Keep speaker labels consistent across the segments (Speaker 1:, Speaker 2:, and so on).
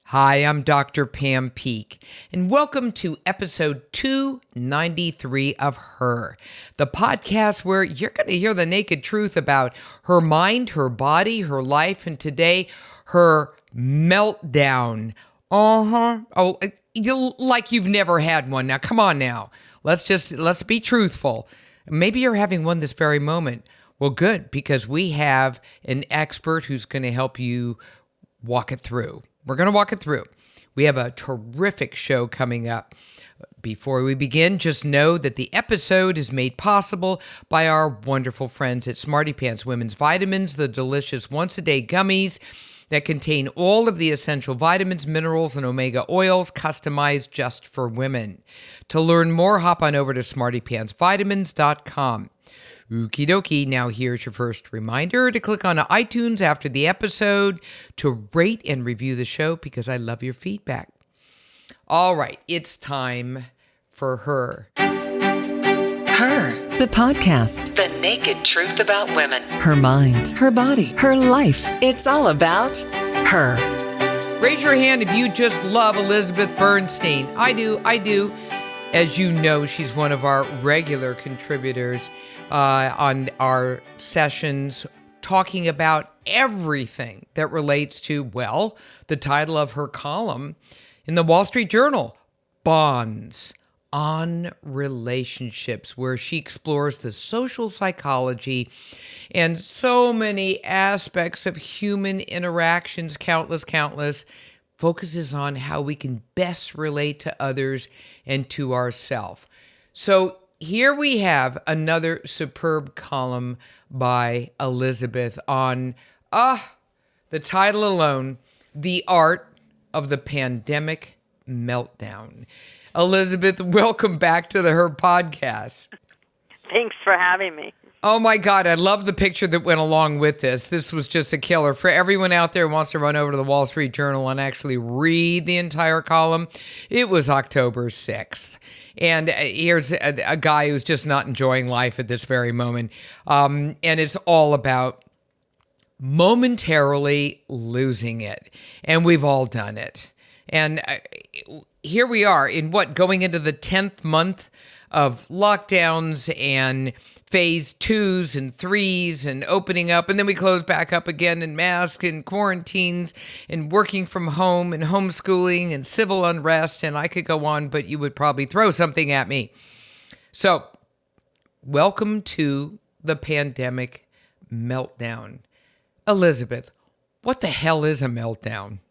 Speaker 1: Hi, I'm Dr. Pam Peeke, and welcome to episode 293 of Her, the podcast where you're going to hear the naked truth about her mind, her body, her life, and today, her meltdown. Oh, like you've never had one. Now, come on now. Let's be truthful. Maybe you're having one this very moment. Well, good, because we have an expert who's going to help you walk it through. We're going to walk it through. We have a terrific show coming up. Before we begin, just know that the episode is made possible by our wonderful friends at Smarty Pants Women's Vitamins, the delicious once-a-day gummies that contain all of the essential vitamins, minerals, and omega oils customized just for women. To learn more, hop on over to smartypantsvitamins.com. Okie dokie, now here's your first reminder to click on iTunes after the episode to rate and review the show because I love your feedback. All right, it's time for Her.
Speaker 2: Her, the podcast.
Speaker 3: The naked truth about women.
Speaker 2: Her mind, her body, her life. It's all about her.
Speaker 1: Raise your hand if you just love Elizabeth Bernstein. I do. As you know, she's one of our regular contributors on our sessions, talking about everything that relates to, well, the title of her column in the Wall Street Journal, Bonds on Relationships, where she explores the social psychology and so many aspects of human interactions, countless, focuses on how we can best relate to others and to ourselves. So here we have another superb column by Elizabeth on, the title alone, The Art of the Pandemic Meltdown. Elizabeth, welcome back to the Her podcast.
Speaker 4: Thanks for having me.
Speaker 1: Oh my God, I love the picture that went along with this. This was just a killer. For everyone out there who wants to run over to the Wall Street Journal and actually read the entire column, it was October 6th. And here's a guy who's just not enjoying life at this very moment. And it's all about momentarily losing it. And we've all done it. And here we are in going into the 10th month of lockdowns and phase 2s and 3s and opening up, and then we close back up again and masks and quarantines and working from home and homeschooling and civil unrest, and I could go on, but you would probably throw something at me. So, welcome to the pandemic meltdown. Elizabeth, what the hell is a meltdown?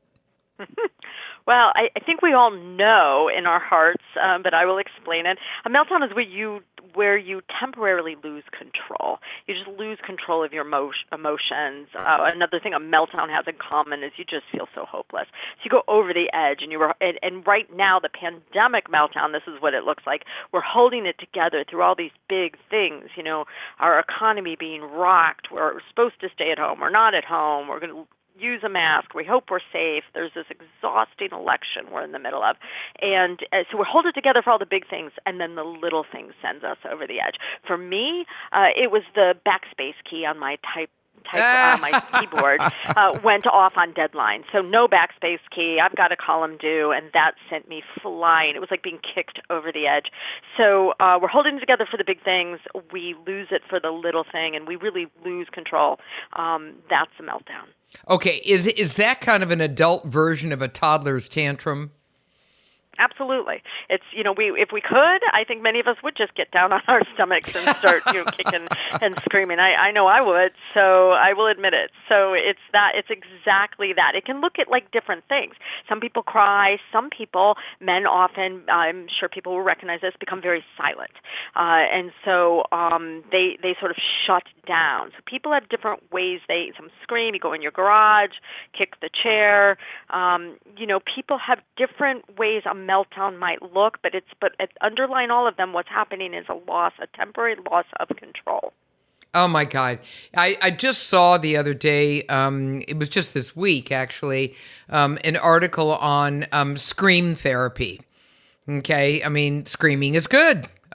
Speaker 4: Well, I think we all know in our hearts, but I will explain it. A meltdown is where you temporarily lose control. You just lose control of your emotions. Another thing a meltdown has in common is you just feel so hopeless. So you go over the edge, and right now the pandemic meltdown, this is what it looks like. We're holding it together through all these big things. You know, our economy being rocked. We're supposed to stay at home. We're not at home. We're going to use a mask. We hope we're safe. There's this exhausting election we're in the middle of. And so we're holding it together for all the big things, and then the little things sends us over the edge. For me, it was the backspace key on my my keyboard went off on deadline. So no backspace key. I've got a column due, and that sent me flying. It was like being kicked over the edge. So we're holding it together for the big things. We lose it for the little thing, and we really lose control. That's a meltdown.
Speaker 1: Okay, is that kind of an adult version of a toddler's tantrum?
Speaker 4: Absolutely. It's, if we could, I think many of us would just get down on our stomachs and start, kicking and screaming. I know I would, so I will admit it. So it's exactly that. It can look at like different things. Some people cry. Some people, men often, I'm sure people will recognize this, become very silent. And so they sort of shut down. So people have different ways. Some scream, you go in your garage, kick the chair. People have different ways a meltdown might look, but underlying all of them, what's happening is a temporary loss of control.
Speaker 1: Oh my God. I just saw the other day, it was just this week actually, an article on scream therapy. Okay, I mean, screaming is good.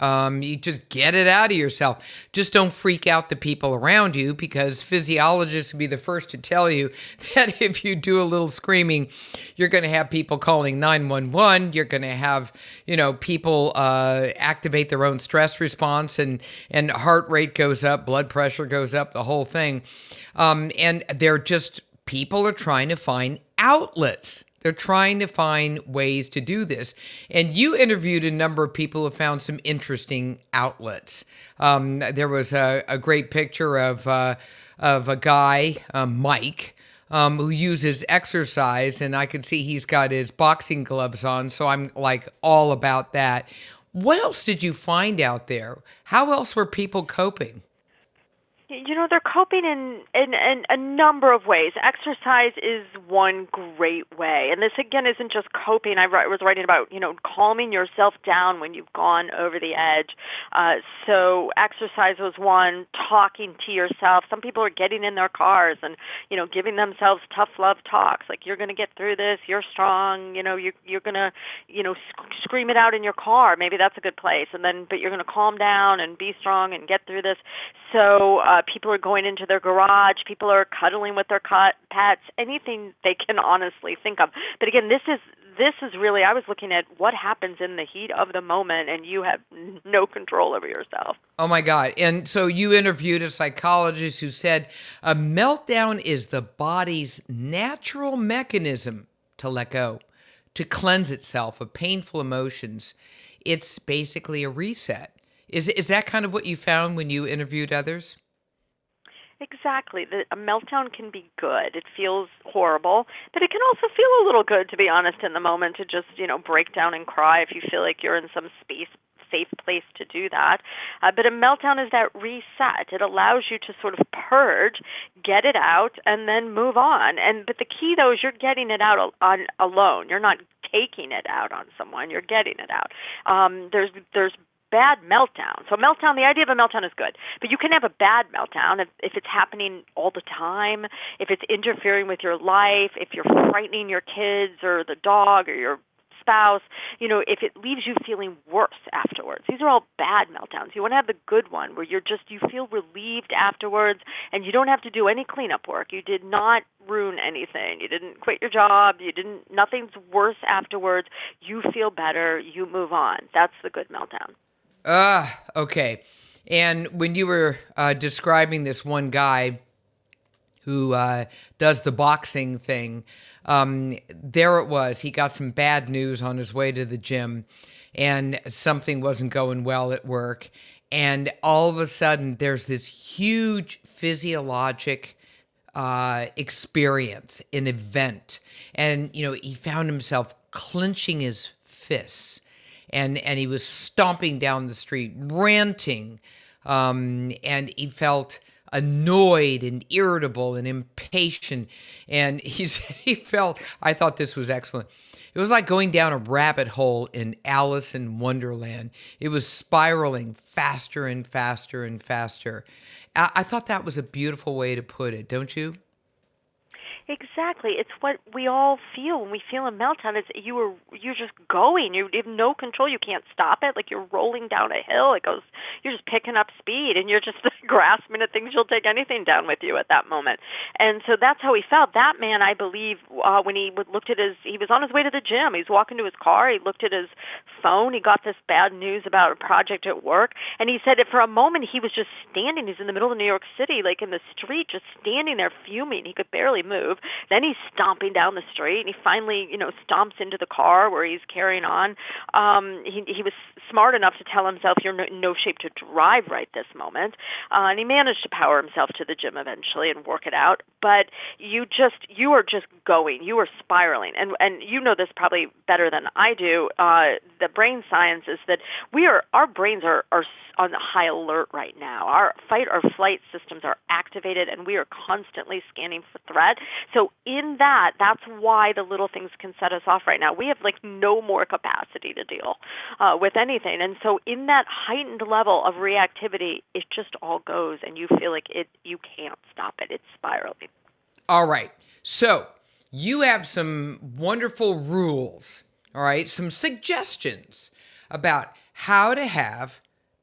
Speaker 1: You just get it out of yourself. Just don't freak out the people around you, because physiologists would be the first to tell you that if you do a little screaming, you're going to have people calling 911. You're going to have, people activate their own stress response, and heart rate goes up, blood pressure goes up, the whole thing. And people are trying to find outlets. They're trying to find ways to do this. And you interviewed a number of people who found some interesting outlets. There was a great picture of a guy, Mike, who uses exercise, and I could see he's got his boxing gloves on, so I'm like all about that. What else did you find out there? How else were people coping?
Speaker 4: They're coping in a number of ways. Exercise is one great way. And this, again, isn't just coping. I was writing about, calming yourself down when you've gone over the edge. So exercise was one, talking to yourself. Some people are getting in their cars and, giving themselves tough love talks. Like, you're going to get through this. You're strong. You're going to, scream it out in your car. Maybe that's a good place. But you're going to calm down and be strong and get through this. So people are going into their garage. People are cuddling with their pets. Anything they can honestly think of. But again, this is really, I was looking at what happens in the heat of the moment, and you have no control over yourself.
Speaker 1: Oh my God. And so you interviewed a psychologist who said a meltdown is the body's natural mechanism to let go, to cleanse itself of painful emotions. It's basically a reset. Is that kind of what you found when you interviewed others?
Speaker 4: Exactly. A meltdown can be good. It feels horrible, but it can also feel a little good, to be honest, in the moment, to just, break down and cry if you feel like you're in some safe place to do that. But a meltdown is that reset. It allows you to sort of purge, get it out, and then move on. But the key, though, is you're getting it out alone. You're not taking it out on someone. You're getting it out. There's bad meltdown. So meltdown, the idea of a meltdown is good, but you can have a bad meltdown if it's happening all the time, if it's interfering with your life, if you're frightening your kids or the dog or your spouse, if it leaves you feeling worse afterwards. These are all bad meltdowns. You want to have the good one where you feel relieved afterwards and you don't have to do any cleanup work. You did not ruin anything. You didn't quit your job. Nothing's worse afterwards. You feel better. You move on. That's the good meltdown.
Speaker 1: Okay. And when you were describing this one guy who does the boxing thing, there it was. He got some bad news on his way to the gym, and something wasn't going well at work. And all of a sudden, there's this huge physiologic experience, an event. And, he found himself clenching his fists. And he was stomping down the street, ranting, and he felt annoyed and irritable and impatient. And he said I thought this was excellent. It was like going down a rabbit hole in Alice in Wonderland. It was spiraling faster and faster and faster. I thought that was a beautiful way to put it, don't you?
Speaker 4: Exactly. It's what we all feel when we feel a meltdown. You're just going. You have no control. You can't stop it. Like you're rolling down a hill. You're just picking up speed, and you're just grasping at things. You'll take anything down with you at that moment. And so that's how he felt. That man, I believe, when he looked at he was on his way to the gym. He was walking to his car. He looked at his phone. He got this bad news about a project at work, and he said that for a moment he was just standing. He's in the middle of New York City, like in the street, just standing there fuming. He could barely move. Then he's stomping down the street, and he finally, stomps into the car where he's carrying on. He was smart enough to tell himself, you're in no shape to drive right this moment. And he managed to power himself to the gym eventually and work it out. But you are just going. You are spiraling. And you know this probably better than I do. The brain science is that our brains are on high alert right now. Our fight or flight systems are activated, and we are constantly scanning for threat. So in that's why the little things can set us off right now. We have no more capacity to deal with anything. And so in that heightened level of reactivity, it just all goes, and you feel like you can't stop it. It's spiraling.
Speaker 1: All right. So you have some wonderful rules, all right, some suggestions about how to have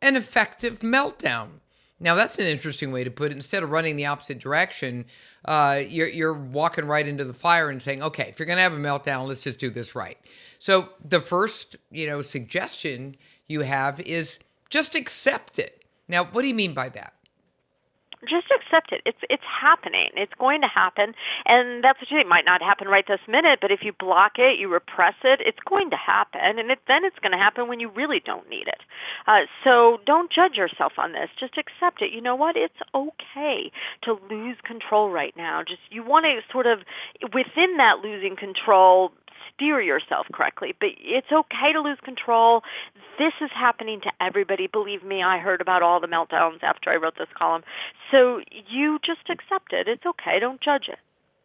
Speaker 1: an effective meltdown. Now, that's an interesting way to put it. Instead of running the opposite direction, you're walking right into the fire and saying, okay, if you're going to have a meltdown, let's just do this right. So the first, suggestion you have is just accept it. Now, what do you mean by that?
Speaker 4: Just accept it. It's happening. It's going to happen, and that's what you think. It might not happen right this minute, but if you block it, you repress it, it's going to happen, and then it's going to happen when you really don't need it. So don't judge yourself on this. Just accept it. You know what? It's okay to lose control right now. Just you want to sort of within that losing control, steer yourself correctly, but it's okay to lose control. This is happening to everybody. Believe me, I heard about all the meltdowns after I wrote this column. So you just accept it. It's okay. Don't judge it.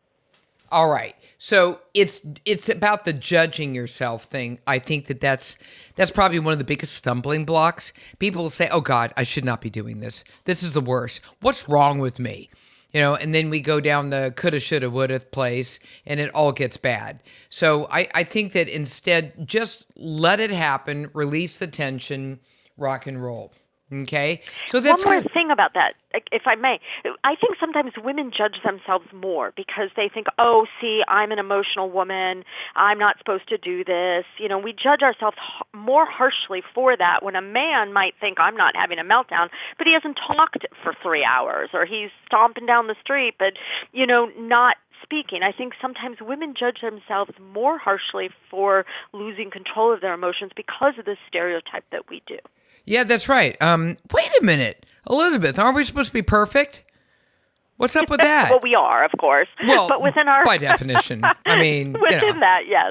Speaker 1: All right. So it's about the judging yourself thing. I think that's probably one of the biggest stumbling blocks. People will say, oh God, I should not be doing this. This is the worst. What's wrong with me? And then we go down the coulda, shoulda, woulda place, and it all gets bad. So I think that instead, just let it happen, release the tension, rock and roll. Okay? So that's
Speaker 4: one more thing about that, if I may. I think sometimes women judge themselves more because they think, oh, see, I'm an emotional woman. I'm not supposed to do this. We judge ourselves more harshly for that when a man might think I'm not having a meltdown, but he hasn't talked for 3 hours or he's stomping down the street, but, not speaking. I think sometimes women judge themselves more harshly for losing control of their emotions because of this stereotype that we do.
Speaker 1: Yeah, that's right. Wait a minute. Elizabeth, aren't we supposed to be perfect? What's up with that?
Speaker 4: Well, we are, of course.
Speaker 1: Well,
Speaker 4: but within our...
Speaker 1: by definition. I mean,
Speaker 4: within that, yes.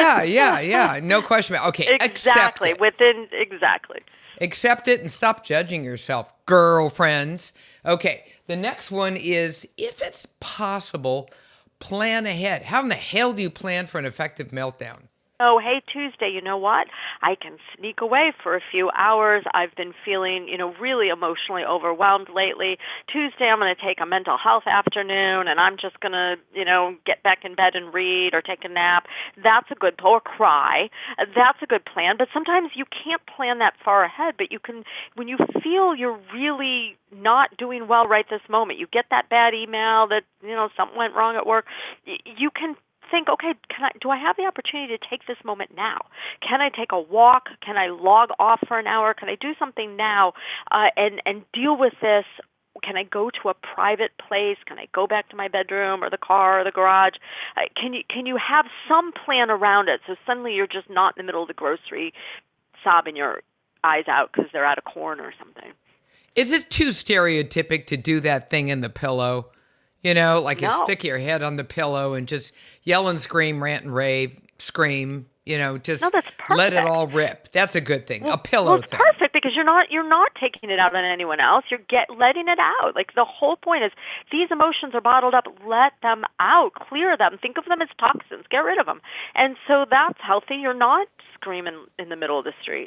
Speaker 1: Yeah. No question about it. Okay,
Speaker 4: exactly.
Speaker 1: Accept it.
Speaker 4: Exactly.
Speaker 1: Accept it and stop judging yourself, girlfriends. Okay, the next one is, if it's possible, plan ahead. How in the hell do you plan for an effective meltdown?
Speaker 4: Oh, hey, Tuesday, you know what? I can sneak away for a few hours. I've been feeling, really emotionally overwhelmed lately. Tuesday, I'm going to take a mental health afternoon, and I'm just going to, get back in bed and read or take a nap. That's a good, or cry. That's a good plan. But sometimes you can't plan that far ahead, but you can, when you feel you're really not doing well right this moment, you get that bad email that, something went wrong at work, you can think, okay, do I have the opportunity to take this moment now? Can I take a walk? Can I log off for an hour? Can I do something now and deal with this? Can I go to a private place? Can I go back to my bedroom or the car or the garage? Can you have some plan around it so suddenly you're just not in the middle of the grocery sobbing your eyes out because they're out of corn or something?
Speaker 1: Is it too stereotypic to do that thing in the pillow?
Speaker 4: No.
Speaker 1: You stick your head on the pillow and just yell and scream, rant and rave, scream, just
Speaker 4: no, that's perfect.
Speaker 1: Let it all rip. That's a good thing. A pillow
Speaker 4: well, it's
Speaker 1: thing.
Speaker 4: Perfect because you're not taking it out on anyone else. You're letting it out. Like the whole point is these emotions are bottled up. Let them out. Clear them. Think of them as toxins. Get rid of them. And so that's healthy. You're not screaming in the middle of the street.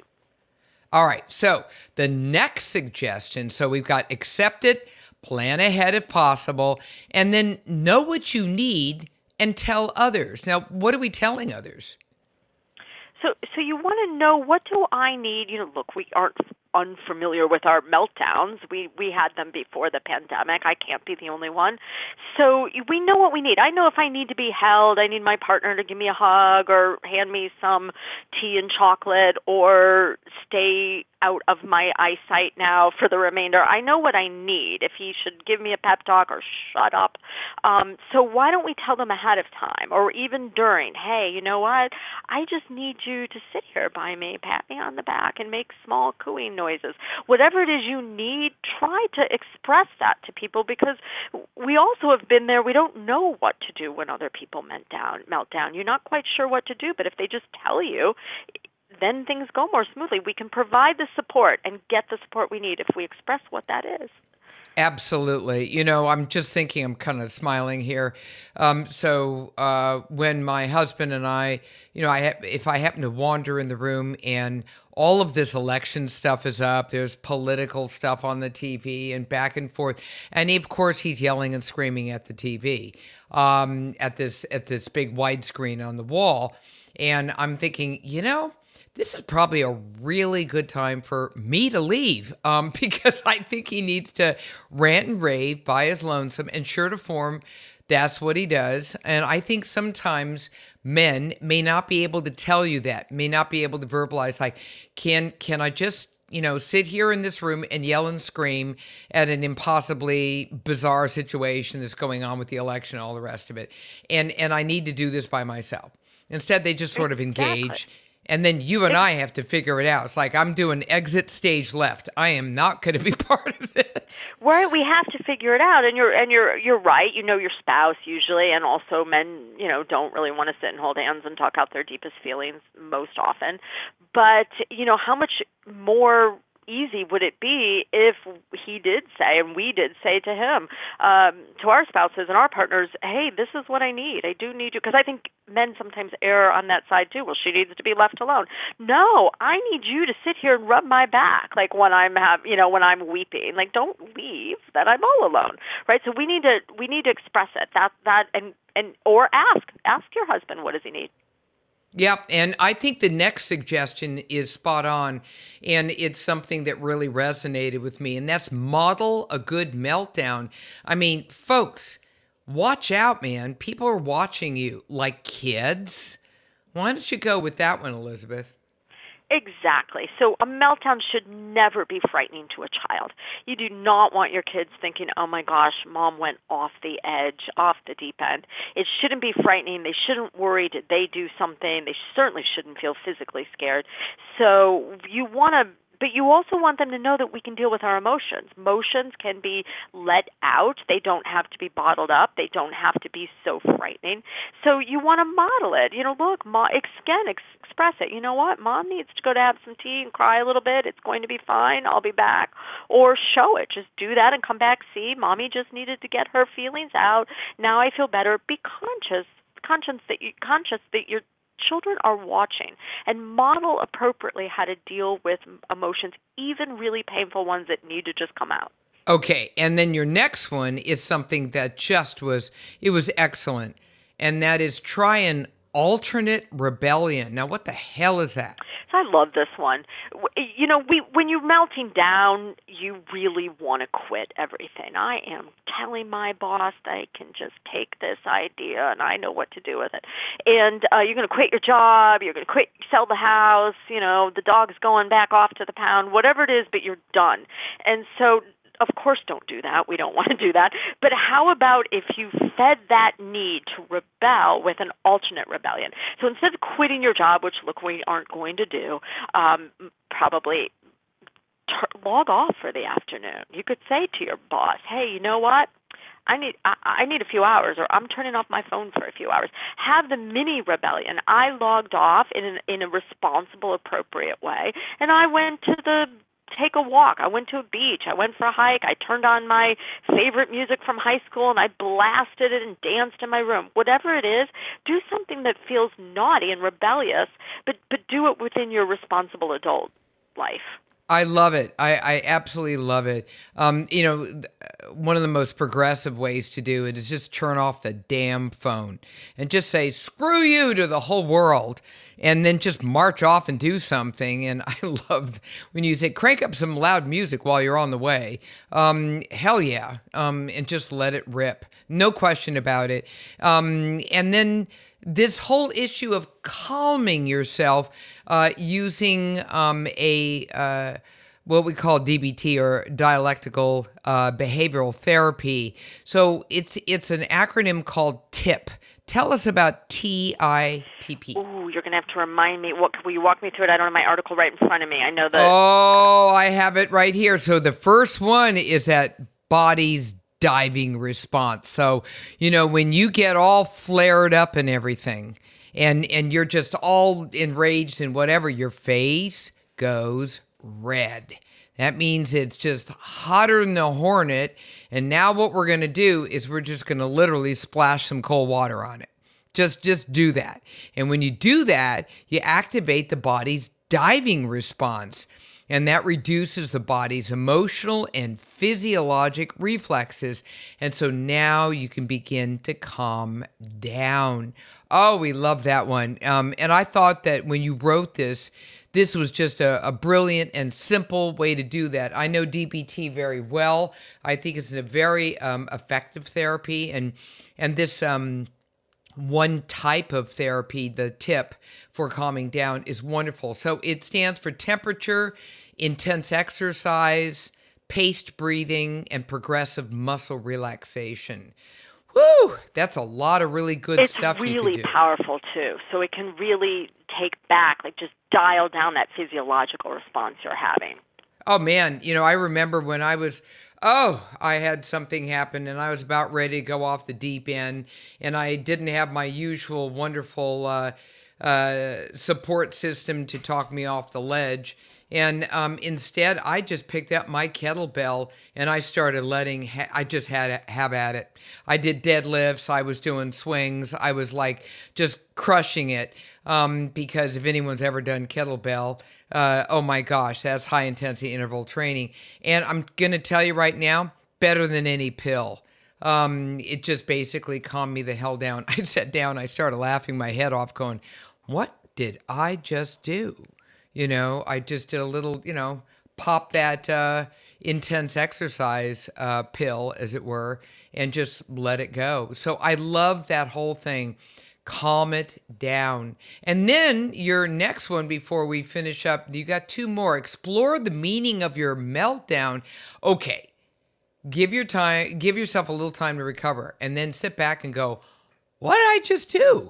Speaker 1: All right. So the next suggestion, so we've got accept it, plan ahead if possible, and then know what you need and tell others. Now, what are we telling others?
Speaker 4: So you want to know, what do I need? Look, we aren't unfamiliar with our meltdowns. We had them before the pandemic. I can't be the only one. So we know what we need. I know if I need to be held, I need my partner to give me a hug or hand me some tea and chocolate or stay out of my eyesight now for the remainder. I know what I need, if he should give me a pep talk or shut up. So why don't we tell them ahead of time or even during, hey, you know what? I just need you to sit here by me, pat me on the back, and make small cooing noises. Whatever it is you need, try to express that to people because we also have been there. We don't know what to do when other people melt down. You're not quite sure what to do, but if they just tell you, then things go more smoothly. We can provide the support and get the support we need if we express what that is.
Speaker 1: Absolutely. I'm just thinking, I'm kind of smiling here. So when my husband and I, if I happen to wander in the room and all of this election stuff is up, there's political stuff on the TV and back and forth. And of course, he's yelling and screaming at the TV, at this big widescreen on the wall. And I'm thinking, this is probably a really good time for me to leave because I think he needs to rant and rave by his lonesome, and sure to form, that's what he does. And I think sometimes men may not be able to tell you that, may not be able to verbalize, like, can I just, sit here in this room and yell and scream at an impossibly bizarre situation that's going on with the election and all the rest of it. And I need to do this by myself. Instead, they just sort of engage. And then you and I have to figure it out. It's like, I'm doing exit stage left. I am not going to be part of this.
Speaker 4: Right, we have to figure it out. And you're right. You know your spouse usually, and also men, don't really want to sit and hold hands and talk out their deepest feelings most often. But how much more easy would it be if he did say, and we did say to him, to our spouses and our partners, hey, this is what I need. I do need you. Because I think men sometimes err on that side too. Well, she needs to be left alone. No, I need you to sit here and rub my back, like when when I'm weeping. Like, don't leave. That I'm all alone, right? So we need to express it. Or ask your husband, what does he need?
Speaker 1: Yep, and I think the next suggestion is spot on, and it's something that really resonated with me, and that's model a good meltdown. I mean, folks, watch out, man. People are watching you like kids. Why don't you go with that one, Elizabeth?
Speaker 4: Exactly. So a meltdown should never be frightening to a child. You do not want your kids thinking, oh my gosh, mom went off the edge, off the deep end. It shouldn't be frightening. They shouldn't worry. Did they do something? They certainly shouldn't feel physically scared. So but you also want them to know that we can deal with our emotions. Emotions can be let out. They don't have to be bottled up. They don't have to be so frightening. So you want to model it. Look, express it. You know what? Mom needs to go to have some tea and cry a little bit. It's going to be fine. I'll be back. Or show it. Just do that and come back. See, mommy just needed to get her feelings out. Now I feel better. Be conscious that you're children are watching, and model appropriately how to deal with emotions, even really painful ones that need to just come out.
Speaker 1: Okay, and then your next one is something that it was excellent, and that is try an alternate rebellion. Now, what the hell is that?
Speaker 4: I love this one. When you're melting down, you really want to quit everything. I am telling my boss they can just take this idea and I know what to do with it. And you're going to quit your job, you're going to sell the house, the dog's going back off to the pound, whatever it is, but you're done. And so, of course, don't do that. We don't want to do that. But how about if you fed that need to rebel with an alternate rebellion? So instead of quitting your job, which, look, we aren't going to do, probably log off for the afternoon. You could say to your boss, hey, you know what? I need a few hours, or I'm turning off my phone for a few hours. Have the mini rebellion. I logged off in a responsible, appropriate way, and I went to take a walk. I went to a beach. I went for a hike. I turned on my favorite music from high school and I blasted it and danced in my room. Whatever it is, do something that feels naughty and rebellious, but do it within your responsible adult life.
Speaker 1: I love it. I absolutely love it. One of the most progressive ways to do it is just turn off the damn phone and just say, screw you to the whole world, and then just march off and do something. And I love when you say, crank up some loud music while you're on the way. Hell yeah. And just let it rip. No question about it. And then this whole issue of calming yourself using what we call DBT, or dialectical behavioral therapy. So it's an acronym called TIP. Tell us about TIPP.
Speaker 4: Ooh, you're going to have to remind me. Will you walk me through it? I don't have my article right in front of me. I know that.
Speaker 1: Oh, I have it right here. So the first one is that body's diving response. So, when you get all flared up and everything, and you're just all enraged and whatever, your face goes red. That means it's just hotter than a hornet. And now what we're going to do is we're just going to literally splash some cold water on it. Just do that. And when you do that, you activate the body's diving response. And that reduces the body's emotional and physiologic reflexes. And so now you can begin to calm down. Oh, we love that one. And I thought that when you wrote this was just a brilliant and simple way to do that. I know DBT very well. I think it's a very effective therapy. And this one type of therapy, the tip for calming down, is wonderful. So it stands for temperature, intense exercise, paced breathing, and progressive muscle relaxation. Woo! That's a lot of really good stuff you can do.
Speaker 4: It's really powerful, too. So it can really take back, like just dial down that physiological response you're having.
Speaker 1: Oh, man. I remember when I had something happen and I was about ready to go off the deep end, and I didn't have my usual wonderful support system to talk me off the ledge. And instead, I just picked up my kettlebell and I started I just had to have at it. I did deadlifts. I was doing swings. I was like just crushing it because if anyone's ever done kettlebell, oh my gosh, that's high intensity interval training. And I'm going to tell you right now, better than any pill. It just basically calmed me the hell down. I sat down, I started laughing my head off going, what did I just do? I just did a little, pop that intense exercise pill, as it were, and just let it go. So I love that whole thing. Calm it down. And then your next one, before we finish up, you got two more. Explore the meaning of your meltdown. Okay. Give yourself a little time to recover, and then sit back and go, what did I just do?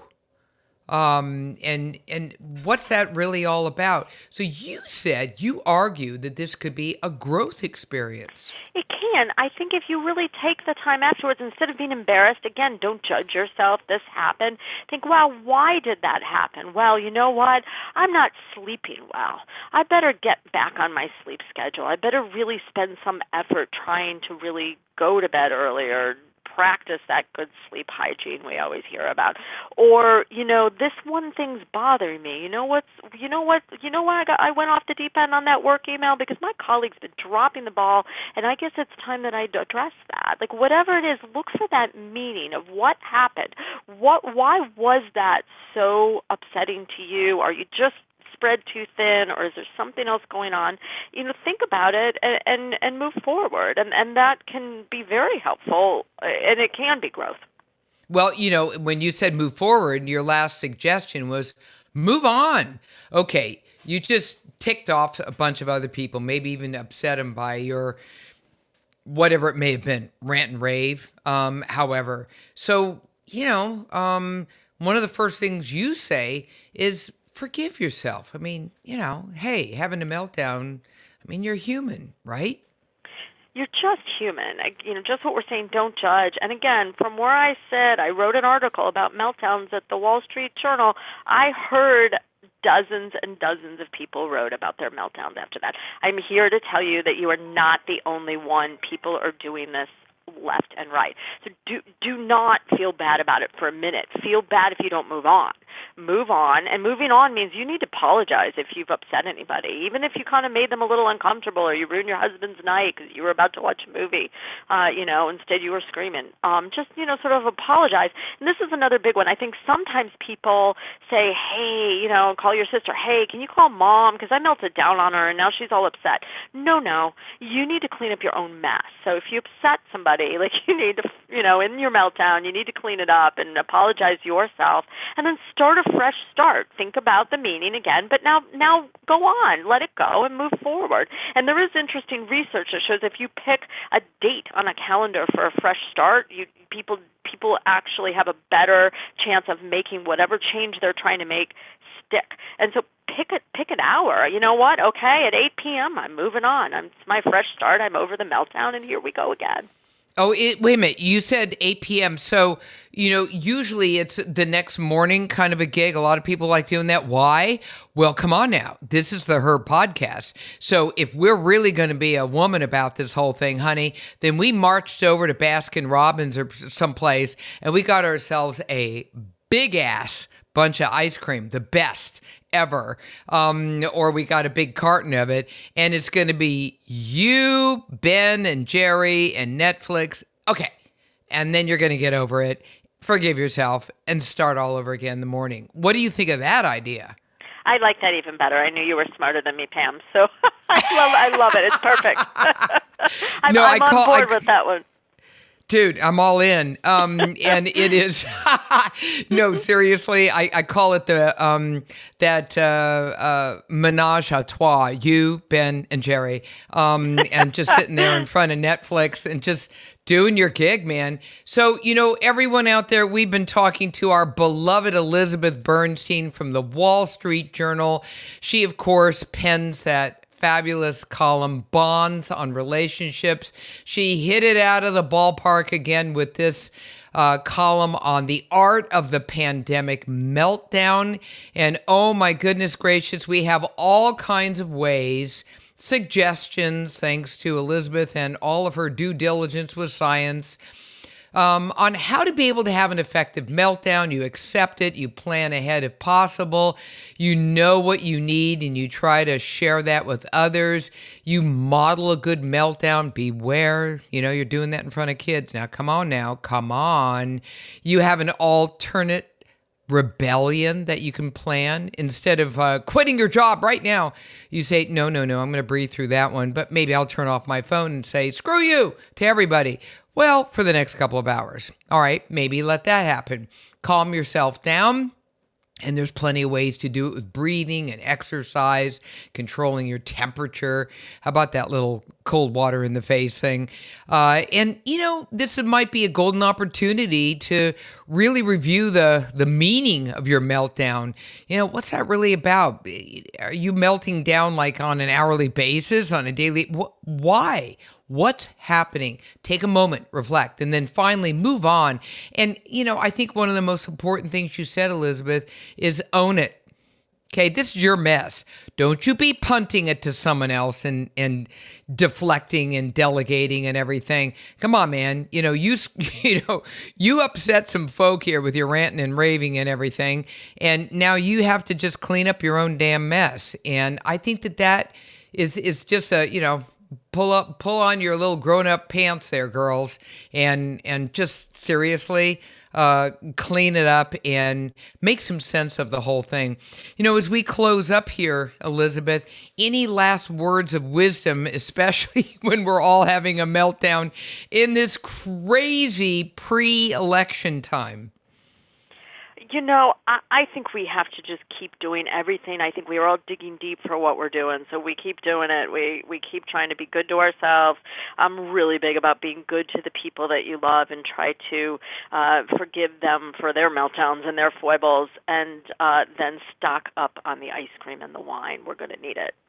Speaker 1: And what's that really all about? So you argue that this could be a growth experience.
Speaker 4: It can. I think if you really take the time afterwards, instead of being embarrassed, again, don't judge yourself. This happened. Think, wow, why did that happen? Well, you know what? I'm not sleeping well. I better get back on my sleep schedule. I better really spend some effort trying to really go to bed earlier, practice that good sleep hygiene we always hear about. Or, this one thing's bothering me. I went off the deep end on that work email because my colleague's been dropping the ball, and I guess it's time that I address that. Like, whatever it is, look for that meaning of what happened. Why was that so upsetting to you? Are you just spread too thin, or is there something else going on? Think about it and move forward. And that can be very helpful, and it can be growth.
Speaker 1: Well, when you said move forward, your last suggestion was move on. Okay, you just ticked off a bunch of other people, maybe even upset them by your whatever it may have been, rant and rave, however. So, one of the first things you say is forgive yourself. I mean, hey, having a meltdown, you're human, right?
Speaker 4: You're just human. Just what we're saying, don't judge. And again, from where I sit, I wrote an article about meltdowns at the Wall Street Journal. I heard dozens and dozens of people wrote about their meltdowns after that. I'm here to tell you that you are not the only one. People are doing this left and right. So do not feel bad about it for a minute. Feel bad if you don't move on. Move on, and moving on means you need to apologize if you've upset anybody, even if you kind of made them a little uncomfortable, or you ruined your husband's night because you were about to watch a movie, instead you were screaming. Just sort of apologize. And this is another big one. I think sometimes people say, hey, call your sister, hey, can you call mom, because I melted down on her and now she's all upset. No, you need to clean up your own mess. So if you upset somebody, like, you need to, in your meltdown, you need to clean it up and apologize yourself, and then start a fresh start. Think about the meaning again, but now go on, let it go, and move forward. And there is interesting research that shows if you pick a date on a calendar for a fresh start, people actually have a better chance of making whatever change they're trying to make stick. And so pick an hour. You know what? Okay, at 8 p.m., I'm moving on. It's my fresh start. I'm over the meltdown, and here we go again.
Speaker 1: Oh, wait a minute. You said 8 p.m. So, usually it's the next morning kind of a gig. A lot of people like doing that. Why? Well, come on now. This is the Her podcast. So if we're really going to be a woman about this whole thing, honey, then we marched over to Baskin Robbins or someplace, and we got ourselves a big ass bunch of ice cream, the best ever, or we got a big carton of it, and it's going to be you, Ben, and Jerry, and Netflix. Okay. And then you're going to get over it, forgive yourself, and start all over again in the morning. What do you think of that idea?
Speaker 4: I like that even better. I knew you were smarter than me, Pam. So I love it. It's perfect. I'm on board with that one.
Speaker 1: Dude, I'm all in. And it is, no, seriously, I call it the, menage a trois, you, Ben, and Jerry, and just sitting there in front of Netflix and just doing your gig, man. So, everyone out there, we've been talking to our beloved Elizabeth Bernstein from the Wall Street Journal. She, of course, pens that fabulous column, Bonds on Relationships. She hit it out of the ballpark again with this column on the art of the pandemic meltdown. And oh my goodness gracious, we have all kinds of ways, suggestions, thanks to Elizabeth and all of her due diligence with science, on how to be able to have an effective meltdown. You accept it, you plan ahead if possible, you know what you need, and you try to share that with others. You model a good meltdown. Beware, you're doing that in front of kids. Now, come on. You have an alternate rebellion that you can plan. Instead of quitting your job right now, you say, no, I'm going to breathe through that one, but maybe I'll turn off my phone and say, screw you to everybody. Well, for the next couple of hours. All right, maybe let that happen. Calm yourself down. And there's plenty of ways to do it with breathing and exercise, controlling your temperature. How about that little cold water in the face thing? And this might be a golden opportunity to really review the meaning of your meltdown. What's that really about? Are you melting down like on an hourly basis, on a daily? Why? What's happening? Take a moment, reflect, and then finally move on. And, I think one of the most important things you said, Elizabeth, is own it. Okay, this is your mess. Don't you be punting it to someone else and deflecting and delegating and everything. Come on, man. You upset some folk here with your ranting and raving and everything, and now you have to just clean up your own damn mess. And I think that is just a, pull on your little grown-up pants there, girls, and just seriously clean it up and make some sense of the whole thing. As we close up here, Elizabeth, any last words of wisdom, especially when we're all having a meltdown in this crazy pre-election time?
Speaker 4: I think we have to just keep doing everything. I think we are all digging deep for what we're doing, so we keep doing it. We keep trying to be good to ourselves. I'm really big about being good to the people that you love and try to forgive them for their meltdowns and their foibles, and then stock up on the ice cream and the wine. We're going to need it.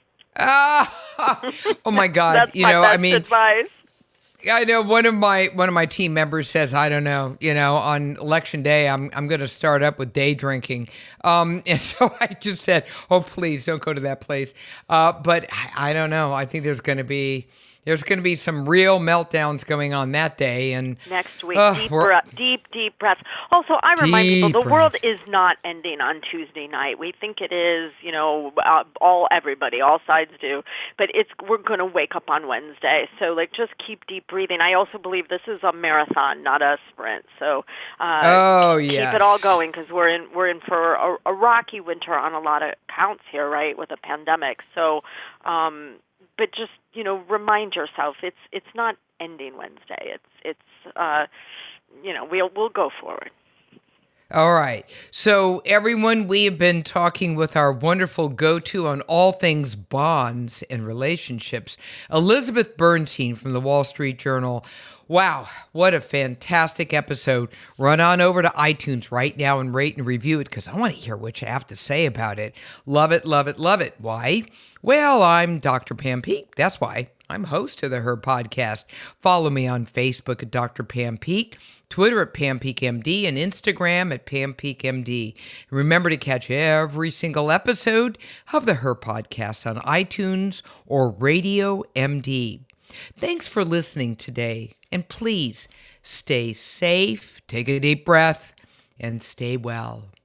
Speaker 1: Oh my God!
Speaker 4: That's my best advice.
Speaker 1: I know one of my team members says, I don't know, on election day, I'm going to start up with day drinking. And so I just said, oh, please don't go to that place. But I don't know. I think there's going to be some real meltdowns going on that day. And
Speaker 4: next week, deep breaths. Also, I remind people the world is not ending on Tuesday night. We think it is, everybody, all sides do. But we're going to wake up on Wednesday. So, just keep deep breathing. I also believe this is a marathon, not a sprint. So, keep it all going, because we're in for a rocky winter on a lot of counts here, right, with a pandemic. So, but just, remind yourself it's not ending Wednesday. We'll go forward.
Speaker 1: All right. So everyone, we have been talking with our wonderful go-to on all things bonds and relationships, Elizabeth Bernstein from the Wall Street Journal. Wow, what a fantastic episode. Run on over to iTunes right now and rate and review it, because I want to hear what you have to say about it. Love it, love it, love it. Why? Well, I'm Dr. Pam Peeke. That's why. I'm host of the Her Podcast. Follow me on Facebook at Dr. Pam Peeke, Twitter at Pam Peeke MD, and Instagram at Pam Peeke MD. Remember to catch every single episode of the Her Podcast on iTunes or Radio MD. Thanks for listening today, and please stay safe, take a deep breath, and stay well.